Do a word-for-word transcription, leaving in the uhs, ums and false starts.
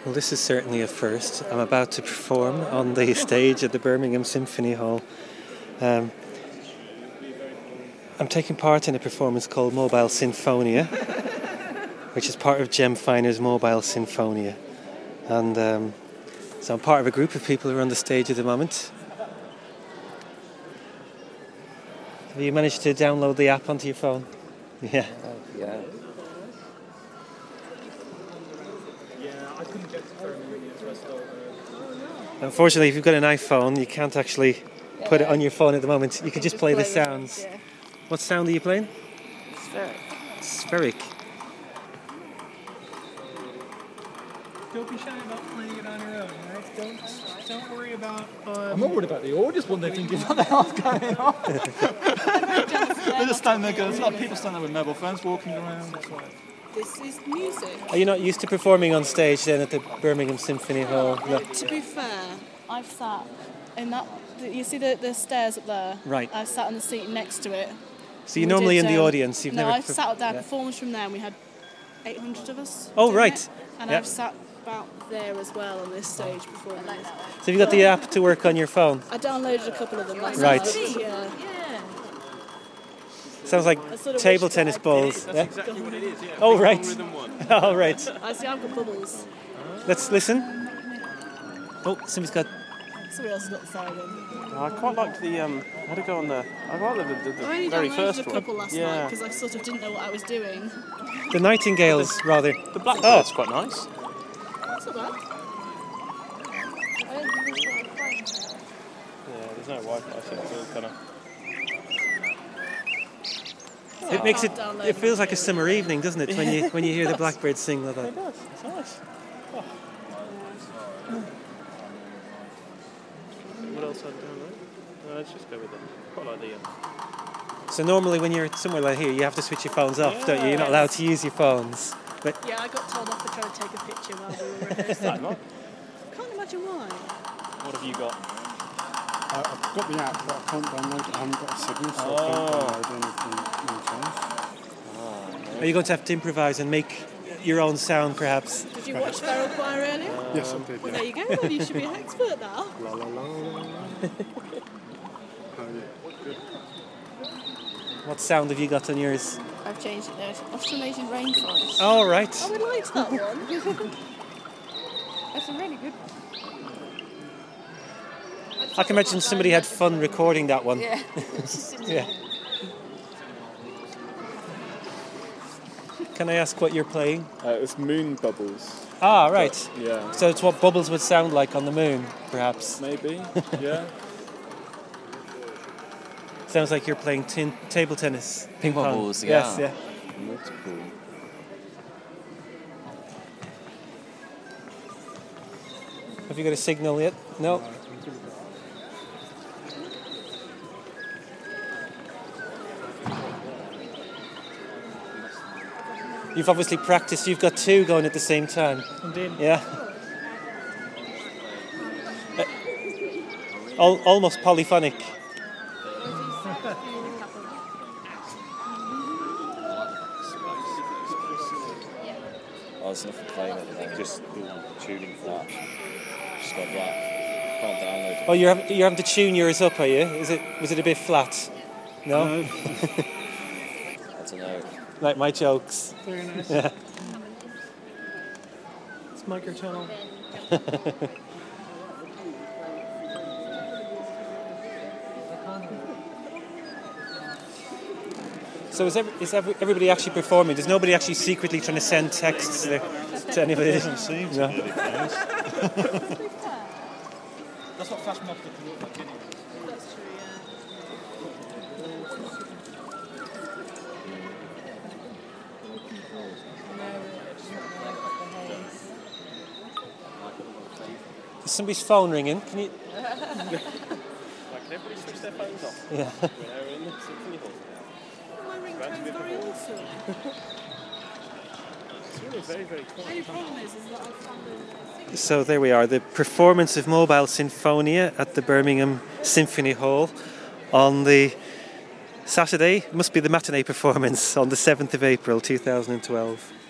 Well, this is certainly a first. I'm about to perform on the stage at the Birmingham Symphony Hall. Um, I'm taking part in a performance called Mobile Sinfonia, which is part of Jem Finer's Mobile Sinfonia. And um, so I'm part of a group of people who are on the stage at the moment. Have you managed to download the app onto your phone? Yeah. Yeah. Unfortunately, if you've got an iPhone, you can't actually put it on your phone at the moment. You can just play the sounds. Yeah. What sound are you playing? Spheric. Spheric. Don't be shy about playing it on your own, right? Don't don't worry about. Um, I'm not worried about the audience when they're thinking what the hell's going on. They're just standing there going, it's like people standing there with mobile phones walking around. It's like, This is music. Are you not used to performing on stage then at the Birmingham Symphony Hall? No. To be fair, I've sat in that. You see the, the stairs up there? Right. I've sat on the seat next to it. So you're We normally did, in the um, audience? You've no, never I've sat up there, yeah. performed from there, and we had eight hundred of us. Oh, doing right. it. And Yeah. I've sat about there as well on this stage before. So you've got the app to work on your phone? I downloaded a couple of them last Right. night. Yeah. Sounds like I sort of table wish that tennis I balls. did. Yeah? exactly what it is. Yeah. Oh, right. Oh, right. I see. I've got bubbles. Let's listen. Oh, somebody's got... Somebody else has got the siren. I quite liked the. Um, I had to go on the. I like the, the, the I only very downloaded first a couple one. last night Yeah. because I sort of didn't know what I was doing. The Nightingales, rather. The Blackbird's quite nice. That's not bad. Yeah, there's no Wi-Fi, so it's all kind of. It makes it... Can't download It feels like a them. summer evening, doesn't it, when you when you hear the blackbirds sing like that? It does. It's nice. Oh. What else I'd download? No, let's just go with it. Quite like the. Um, So normally when you're somewhere like here, you have to switch your phones off, don't you? You're not allowed to use your phones. But Yeah, I got told off for trying to take a picture while we were rehearsing. Right, Mark, Can't imagine why. what have you got? I, I've got the app, but I can't download it. I haven't got a signal, so Oh. I can't download anything on phones. are you going to have to improvise and make your own sound, perhaps? Did you watch Feral Choir earlier? Yes, I did, Well, yeah. there you go. Then you should be an expert now. La la la la la. Oh, yeah. What sound have you got on yours? I've changed it now to Australasian rainforest. Oh, right. I would like that one. That's a really good. I can imagine somebody had fun recording that one. Yeah. Yeah. Can I ask what you're playing? Uh, it's Moon Bubbles. Ah, right. Yeah. So it's what bubbles would sound like on the moon, perhaps. Maybe. Yeah. Sounds like you're playing tin- table tennis. Ping pong Pong. balls, Yes, yeah. yeah. That's cool. Have you got a signal yet? No. You've obviously practiced. You've got two going at the same time. Indeed. Yeah. Uh, al- almost polyphonic. I was looking playing it today. Just tuning for that. Just got that. Can't download it. Oh, you're having, you're having to tune yours up, are you? Is it was it a bit flat? No. I don't know. Like my jokes. Very nice. Yeah. It's microtonal. So is, every, is every, everybody actually performing? Is nobody actually secretly trying to send texts to, to anybody? It doesn't seem to No. be the case. That's what flash mobs can look like anyway. That's true, Is somebody's phone ringing? Can you? Like, can everybody switch their phones off? Yeah. When they're in the symphony hall. yeah. My ringtone's very awesome. It's really very, very The only problem is, is that I found the So there we are, the performance of Mobile Sinfonia at the Birmingham Symphony Hall on the Saturday. Must be the matinee performance on the seventh of April two thousand twelve.